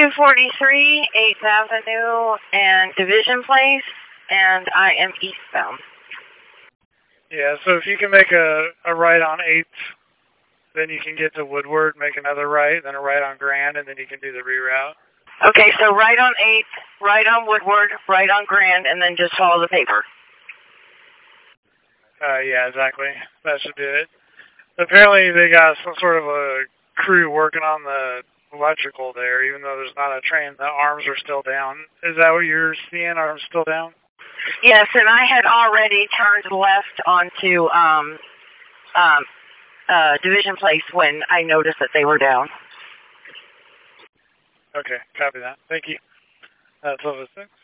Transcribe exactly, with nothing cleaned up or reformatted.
two forty-three, eighth Avenue and Division Place, and I am eastbound. Yeah, so if you can make a, a right on eighth, then you can get to Woodward, make another right, then a right on Grand, and then you can do the reroute. Okay, so right on eighth, right on Woodward, right on Grand, and then just follow the paper. Uh, yeah, exactly. That should do it. Apparently they got some sort of a crew working on the electrical there, even though there's not a train. The arms are still down. Is that what you're seeing? Arms still down? Yes, and I had already turned left onto um, um, uh, Division Place when I noticed that they were down. Okay, copy that. Thank you. That's over six.